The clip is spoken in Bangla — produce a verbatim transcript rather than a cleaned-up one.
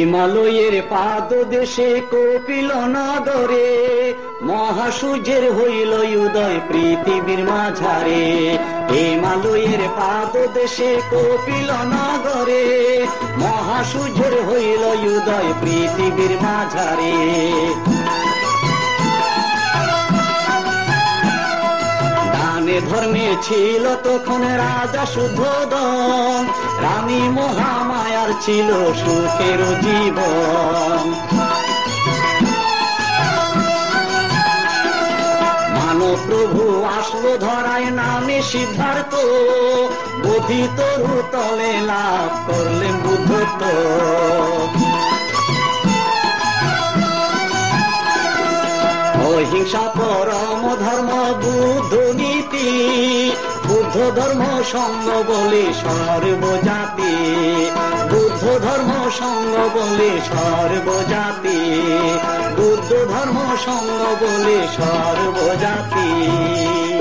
হিমালয়ের পাদদেশে কপিল নগরে মহাসূর্যের হইল উদয় পৃথিবীর মাঝারে। হিমালয়ের পাদদেশে কপিল নগরে মহাসূর্যের হইল উদয় পৃথিবীর মাঝারে। দানে ধর্মে ছিল তখন রাজা শুদ্ধোদন, রানী মহামায়ার ছিল সুখের জীবন। মানব প্রভু আসলো ধরায় নামে সিদ্ধার্থ, বোধি তরু তলে লাভ করলেন বুদ্ধত্ব। অহিংসা পরম ধর্ম বুদ্ধ নীতি, বুদ্ধ ধর্ম সঙ্গ বলে সর্বজাতি। বুদ্ধ ধর্ম সঙ্গ বলে সর্বজাতি, বুদ্ধ ধর্ম সঙ্গ বলে সর্বজাতি।